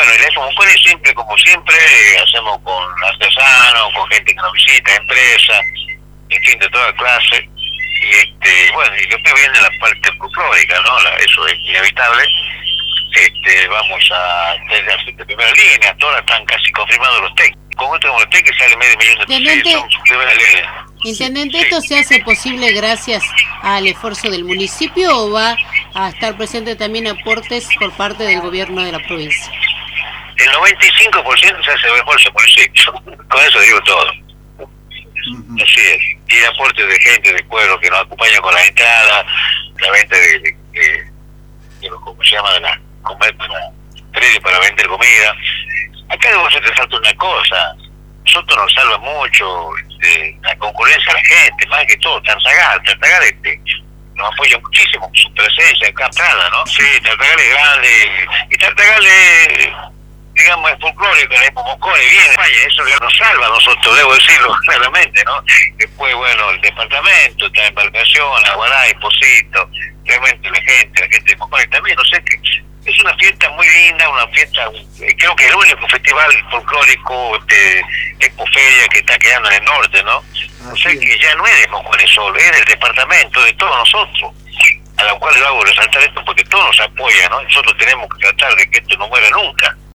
bueno, y eso siempre, como siempre, hacemos con artesanos, con gente que nos visita, empresas, en fin, de toda clase. Y bueno, y después viene la parte folclórica, ¿no? Eso es inevitable. Vamos a tener de primera línea, ahora están casi confirmados los técnicos. Con otro como los técnicos sale medio millón de pesos, son su primera línea. Intendente, ¿esto se hace posible gracias al esfuerzo del municipio o va a estar presente también aportes por parte del gobierno de la provincia? El 95% se hace el esfuerzo del municipio, con eso digo todo. Así es, y el aporte de gente del pueblo que nos acompaña con la entrada, la venta de ¿cómo se llama? Para vender comida. Acá debo te falta una cosa, nosotros nos salva mucho la concurrencia de la gente, más que todo, Tartagal nos apoya muchísimo con su presencia acá en Prada, ¿no? Sí, Tartagal es grande, y Tartagal es, digamos, es folclórico, es Pomocone, viene España, eso nos salva a nosotros, debo decirlo claramente, ¿no? Después, bueno, el departamento, está Embarcación, Aguaray, Posito, realmente la gente de Pomocone también, no sé, que es una fiesta muy linda, una fiesta, creo que es el único festival folclórico, Expoferia, que está quedando en el norte, ¿no? O sea que ya no es de Pomocone solo, es del departamento, de todos nosotros, a la cual le hago resaltar esto porque todos nos apoyan, ¿no? Nosotros tenemos que tratar de que esto no muera nunca.